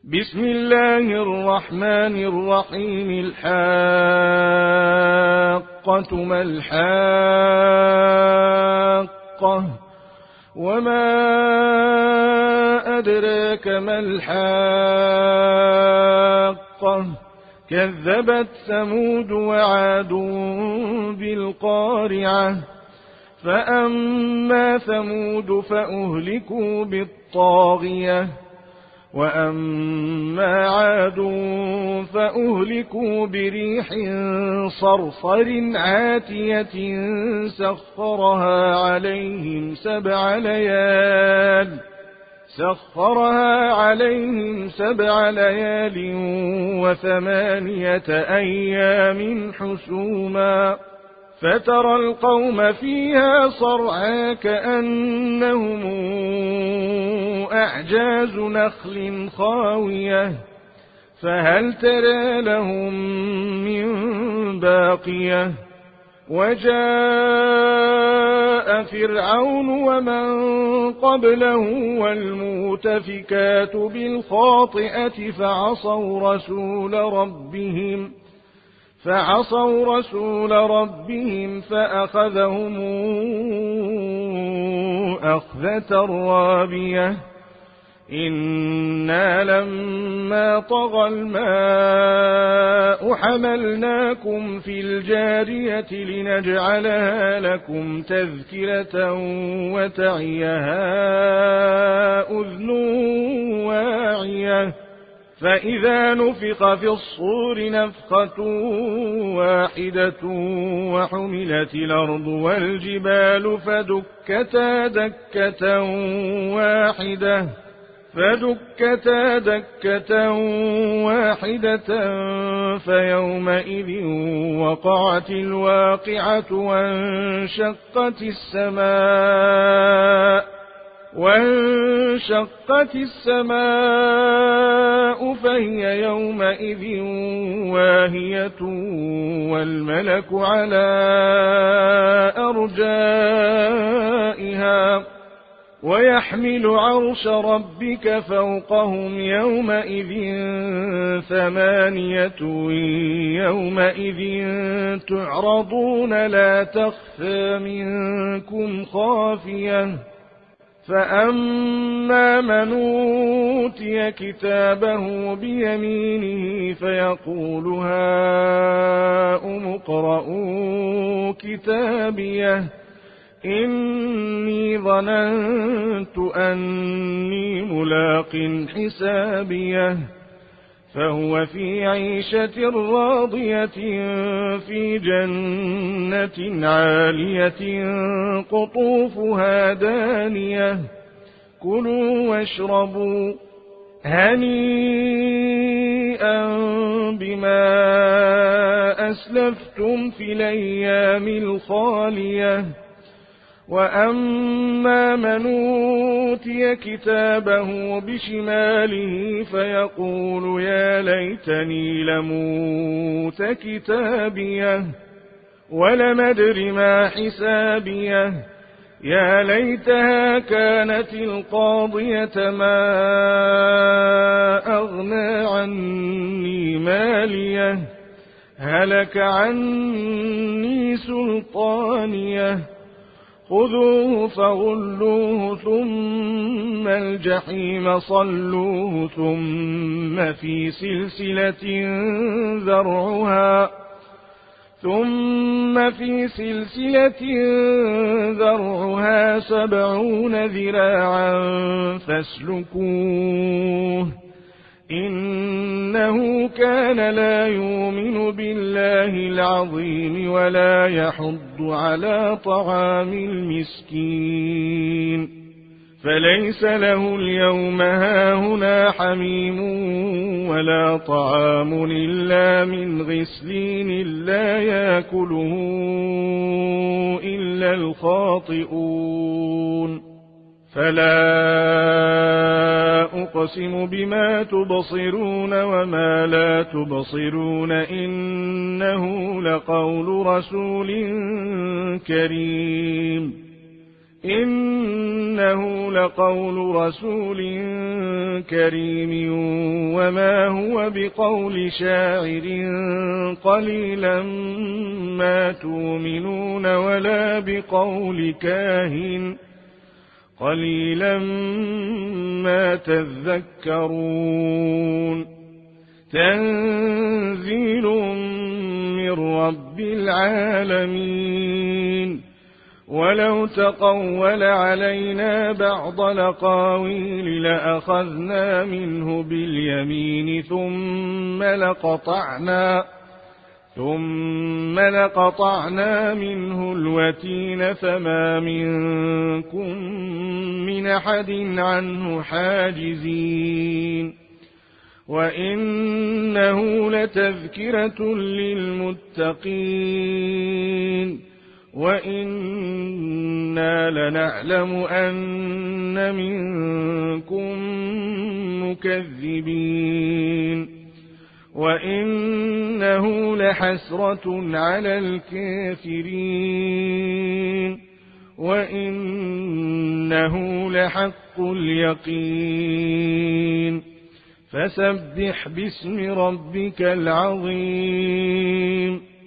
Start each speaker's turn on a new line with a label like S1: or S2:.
S1: بسم الله الرحمن الرحيم. الحاقة ما الحاقة وما أدراك ما الحاقة كذبت ثمود وعاد بالقارعة فأما ثمود فأهلكوا بالطاغية وأما عاد فأهلكوا بريح صرصر عاتية سخرها عليهم سبع ليال و8 أيام حسوما فترى القوم فيها صرعى كأنهم أعجاز نخل خاوية فهل ترى لهم من باقية وجاء فرعون ومن قبله والمؤتفكات بالخاطئة فعصوا رسول ربهم فأخذهم أخذة رابية إنا لما طغى الماء حملناكم في الجارية لنجعلها لكم تذكرة وتعيها أذن واعية فإذا نفخ في الصور نفخة واحدة وحملت الأرض والجبال فدكتا دكة واحدة فيومئذ وقعت الواقعة وانشقت السماء فهي يومئذ واهية والملك على أرجائها ويحمل عرش ربك فوقهم يومئذ 8 يومئذ تعرضون لا تخفى منكم خافية فأما من أوتي كتابه بيمينه فيقول هاؤم اقرءوا كتابيه إني ظننت أني ملاق حسابيه فهو في عيشة راضية في جنة عالية قطوفها دانية كلوا واشربوا هنيئا بما أسلفتم في الأيام الخالية وأما من أوتي كتابه بشماله فيقول يا ليتني لموت كتابيه ولم أدر ما حسابيه يا ليتها كانت القاضية ما أغنى عني ماليه هلك عني سلطانيه خذوه فغلوه ثم الجحيم صلوه ثم في سلسلة ذرعها 70 ذراعا فاسلكوه إنه كان لا يؤمن بالله العظيم ولا يحض على طعام المسكين فليس له اليوم هاهنا حميم ولا طعام إلا من غسلين لا يأكله إلا الخاطئون فلا أقسم بما تبصرون وما لا تبصرون إنه لقول رسول كريم إنه لقول رسول كريم وما هو بقول شاعر قليلا ما تؤمنون ولا بقول كاهن قليلا ما تذكرون تنزيل من رب العالمين ولو تقول علينا بعض الأقاويل لأخذنا منه باليمين ثم لقطعنا منه الوتين فما منكم من أحد عنه حاجزين وإنه لتذكرة للمتقين وإنا لنعلم أن منكم مكذبين وإنه لحسرة على الكافرين وإنه لحق اليقين فسبح باسم ربك العظيم